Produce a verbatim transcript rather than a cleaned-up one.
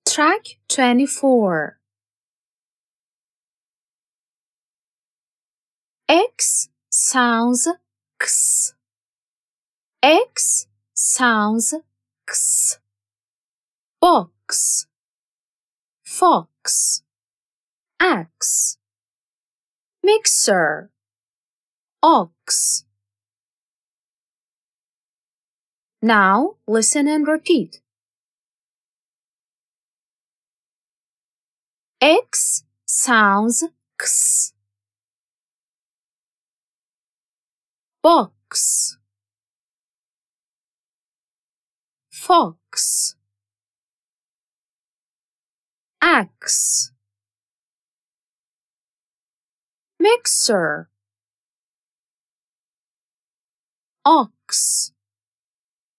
Track twenty-four. X sounds X. X sounds X. Box, fox, axe, mixer, ox. Now listen and repeat. X sounds X. Box, fox, axe, mixer, ox.